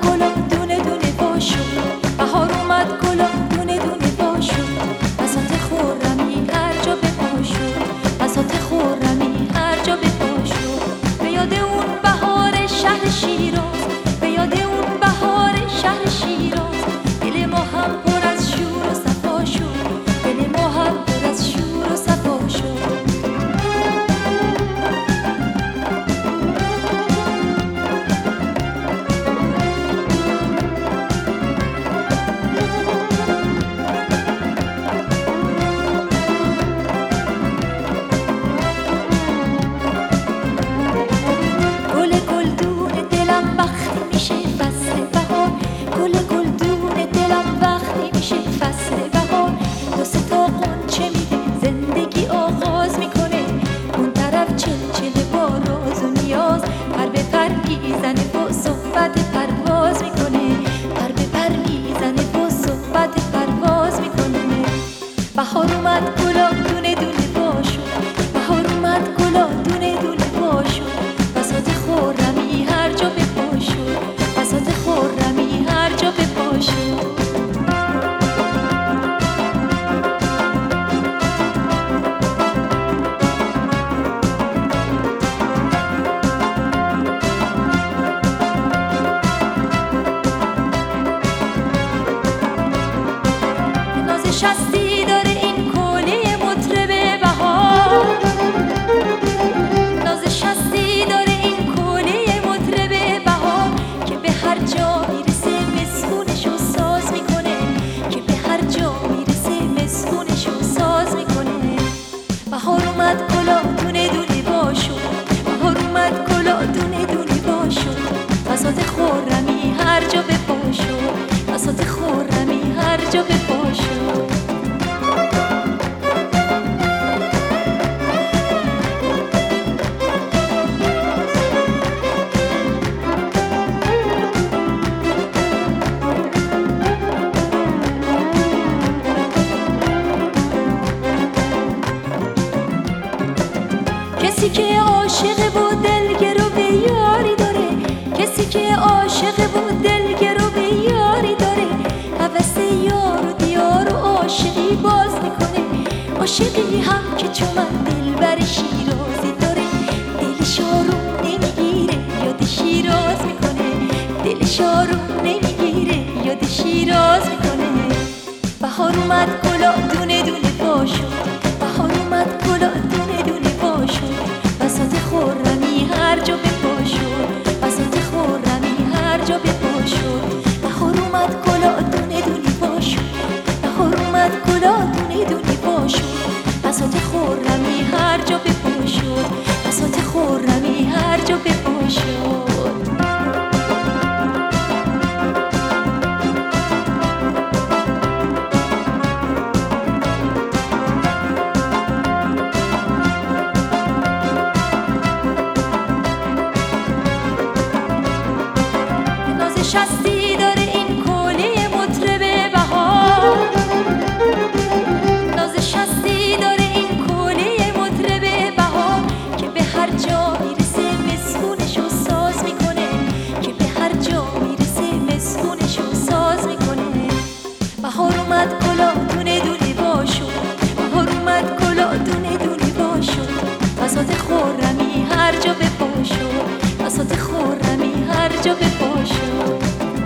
گلا دونه دونه باشو، بهار اومد گلا دونه دونه باشو، بساط خرمی هر جا بپاشو، بساط خرمی هر جا بپاشو. به یاد اون بهار شهر شیراز، به یاد اون بهار شهر شیراز، دل ما هم پر از شور و صفا شد، دل ما هم پر از شور و صفا شد. بهار اومد گلا دونه دونه باشو، بهار اومد گلا دونه دونه باشو، بساط خرمی هر جا بپاشو، بساط خرمی هر جا بپاشو. شستی داره این کوله مطرب بهار، ناز شستی داره این کوله مطرب بهار، که به هر جا میرسه مسئولشو ساز میکنه، که به هر جا میرسه مسئولشو ساز میکنه. بهار اومد گلا دونه دونه باشو، بهار اومد گلا دونه دونه باشو، بساط خرمی هر جا بپاشو، بساط خرمی هر جا بپاشو. کسی که عاشق و دلگرو به یاری داره، کسی که عاشق و دلگرو به یاری داره، هوس یار و دیار و عاشقی باز میکنه. عاشقی هم که چون من دلبر شیرازی داره، دلش آروم نمیگیره یاد شیراز میکنه، دلش آروم نمیگیره یاد شیراز میکنه. بهار اومد گلا دونه دونه باشو، بهار اومد گلا دونه دونه باشو، بساط خرمی هر جا بپاشو، بساط خرمی هر جا بپاشو. بهار اومد گلا دونه دونه باشو، بهار اومد گلا دونه دونه باشو، بساط خرمی هر جا بپاشو، بساط خرمی هر جا بپاشو. شستی داره این کوله مطرب بهار، ناز شستی داره این کوله مطرب بهار، که به هر جا میرسه مسئولشو ساز میکنه، که به هر جا میرسه مسئولشو ساز میکنه. بهار اومد گلا دونه دونه باشو، بهار اومد گلا دونه دونه باشو، بساط خرمی هر جا بپاشو، بساط خرمی هر جا بپاشو.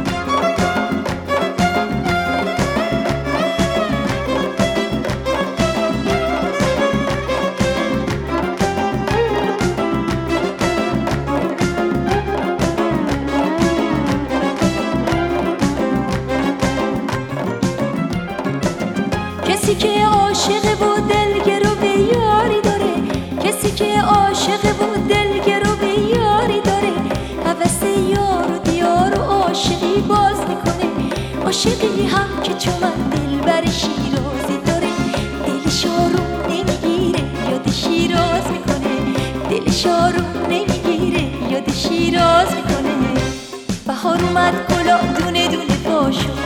کسی که عاشق و دلگرو به یاری داره، کسی که عاشق و دلگرو به یاری داره، هوس یار و دیار و عاشقی باز میکنه. عاشقی هم که چون من دلبر شیرازی داره، دلش آروم نمیگیره یاد شیراز میکنه، دلش آروم نمیگیره یاد شیراز میکنه. بهار اومد گلا دونه دونه باشو،